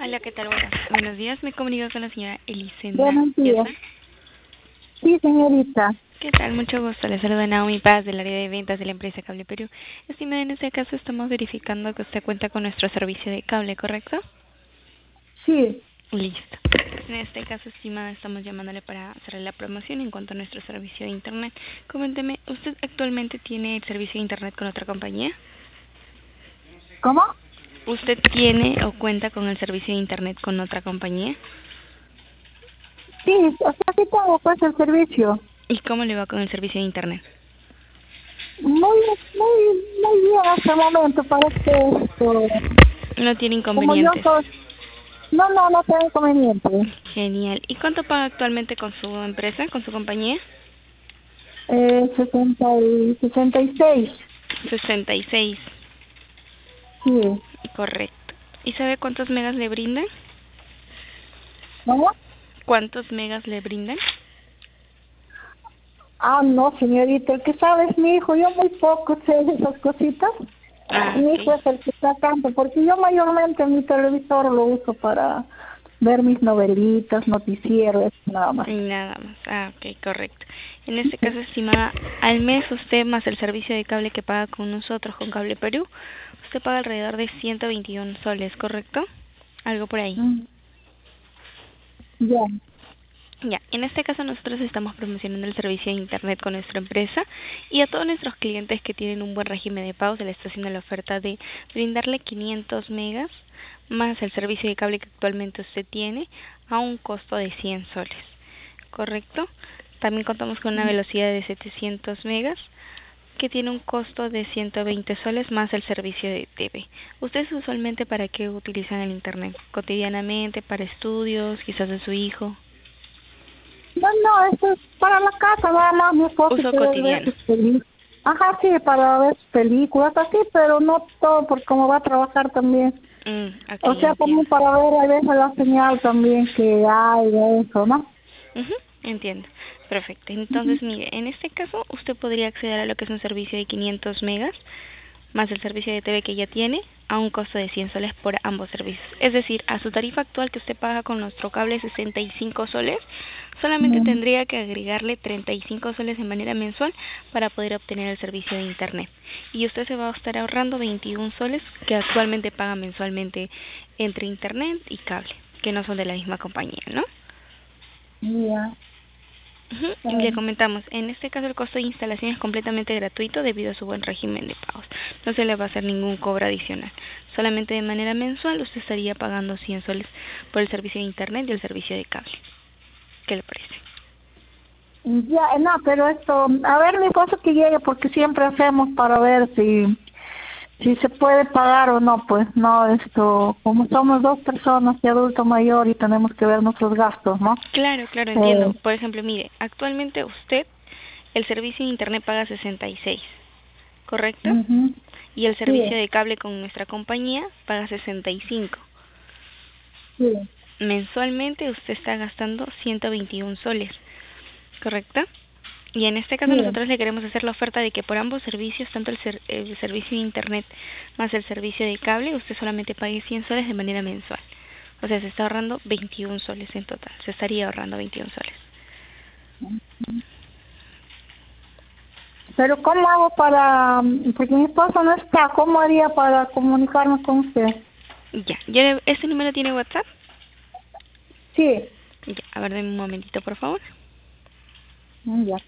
Hola, ¿qué tal? Buenos días. Me comunico con la señora Elisenda Buenos días. Piazza. Sí, señorita. ¿Qué tal? Mucho gusto. Le saluda Naomi Paz del área de ventas de la empresa Cable Perú. Estimada, en este caso estamos verificando que usted cuenta con nuestro servicio de cable, ¿correcto? Sí. Listo. En este caso, estimada, estamos llamándole para hacerle la promoción en cuanto a nuestro servicio de Internet. Coménteme, ¿usted actualmente tiene el servicio de Internet con otra compañía? ¿Cómo? ¿Usted tiene o cuenta con el servicio de Internet con otra compañía? Sí, o sea, sí tengo pues el servicio. ¿Y cómo le va con el servicio de Internet? Muy bien hasta el momento. Parece que No tiene como yo inconvenientes. soy... No tengo inconveniente. Genial. ¿Y cuánto paga actualmente con su empresa, con su compañía? 66. 66. Sí. Correcto. ¿Y sabe cuántos megas le brindan? ¿Cómo? ¿Cuántos megas le brindan? Ah, no, señorita. El que sabe es mi hijo. Yo muy poco sé de esas cositas. Ah, Mi hijo ok. es el que está tanto, porque yo mayormente mi televisor lo uso para ver mis novelitas, noticieros, nada más. Nada más. Ah, ok, correcto. En este caso, estimada, al mes usted más el servicio de cable que paga con nosotros, con Cable Perú, usted paga alrededor de 121 soles, ¿correcto? Algo por ahí. Mm, ya. Ya, en este caso nosotros estamos promocionando el servicio de Internet con nuestra empresa y a todos nuestros clientes que tienen un buen régimen de pago se les está haciendo la oferta de brindarle 500 megas más el servicio de cable que actualmente usted tiene a un costo de 100 soles, ¿correcto? También contamos con una velocidad de 700 megas que tiene un costo de 120 soles más el servicio de TV. ¿Ustedes usualmente para qué utilizan el Internet? ¿Cotidianamente? ¿Para estudios? ¿Quizás de su hijo? No, esto es para la casa, nada más mi esposo Uso quiere ver cotidiano. sus películas. Ajá, sí, para ver sus películas, así, pero no todo, porque como va a trabajar también. Ok, O sea, también entiendo. para ver a veces la señal también que hay de eso, ¿no? Entiendo. Perfecto. Ujú. Entonces, mire, en este caso usted podría acceder a lo que es un servicio de 500 megas más el servicio de TV que ya tiene a un costo de 100 soles por ambos servicios. Es decir, a su tarifa actual que usted paga con nuestro cable 65 soles, solamente Mm, tendría que agregarle 35 soles de manera mensual para poder obtener el servicio de Internet. Y usted se va a estar ahorrando 21 soles que actualmente paga mensualmente entre Internet y cable, que no son de la misma compañía, ¿no? ya, Y le comentamos, en este caso el costo de instalación es completamente gratuito debido a su buen régimen de pagos. No se le va a hacer ningún cobro adicional. Solamente de manera mensual usted estaría pagando 100 soles por el servicio de internet y el servicio de cable. ¿Qué le parece? ya, no, pero esto, a ver mi esposo que llegue, porque siempre hacemos para ver si se puede pagar o no, pues no, esto, como somos dos personas de adulto mayor y tenemos que ver nuestros gastos, ¿no? Claro, claro, entiendo. Eh, Por ejemplo, mire, actualmente usted el servicio de internet paga 66, ¿correcto? ujú, Y el sí, servicio de cable con nuestra compañía paga 65. sí, Mensualmente usted está gastando 121 soles, ¿correcto? Y en este caso sí. nosotros le queremos hacer la oferta de que por ambos servicios, tanto el servicio de internet más el servicio de cable, usted solamente pague 100 soles de manera mensual. O sea, se está ahorrando 21 soles en total. Se estaría ahorrando 21 soles. Pero ¿cómo hago para, porque mi esposo no está, ¿cómo haría para comunicarme con usted? ¿Este número tiene WhatsApp? Sí, Ya, a ver, denme un momentito, por favor. ya.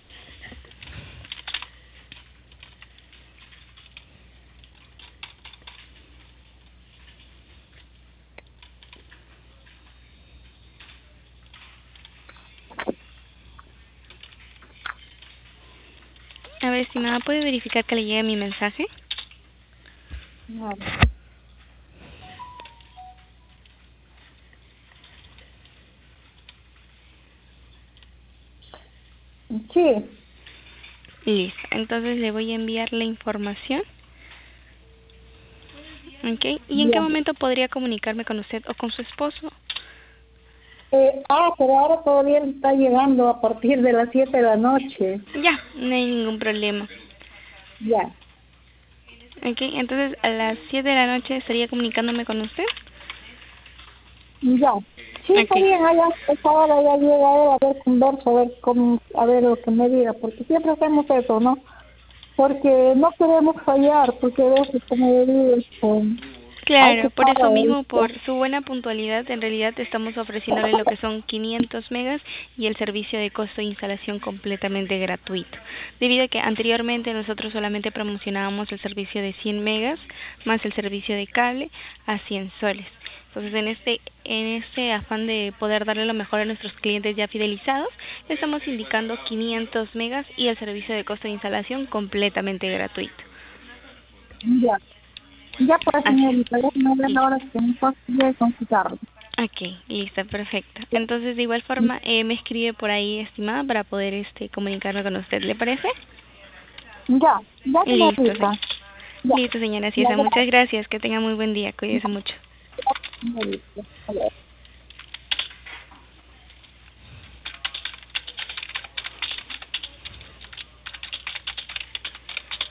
A ver, estimada, ¿puede verificar que le llegue mi mensaje? Vale. Sí, Listo. Entonces le voy a enviar la información. ¿Ok? ¿Y en qué ya. momento podría comunicarme con usted o con su esposo? Pero ahora todavía está llegando a partir de las 7 de la noche. Ya, no hay ningún problema. Ya. Ok, entonces a las 7 de la noche estaría comunicándome con usted. Ya. Sí, está Ok. bien, allá, esta hora ya llega él, a ver, converso, a ver cómo, a ver lo que me diga, porque siempre hacemos eso, ¿no? Porque no queremos fallar, porque a veces, como yo digo, hay que Claro, por eso pagar, mismo, ¿viste? por su buena puntualidad, en realidad estamos ofreciéndole lo que son 500 megas y el servicio de costo de instalación completamente gratuito. Debido a que anteriormente nosotros solamente promocionábamos el servicio de 100 megas más el servicio de cable a 100 soles. Entonces, en este afán de poder darle lo mejor a nuestros clientes ya fidelizados, le estamos indicando 500 megas y el servicio de costo de instalación completamente gratuito. Ya. Ya pues, Así señorita, ya me es. ven ahora que me consigue consultarlo. Ok, listo, perfecto. Entonces, de igual forma, me escribe por ahí, estimada, para poder comunicarme con usted, ¿le parece? Ya, ya, Listo, señorita. Ya, listo, señora ya, Ciesa, muchas gracias, que tenga muy buen día, cuídese mucho. señorita.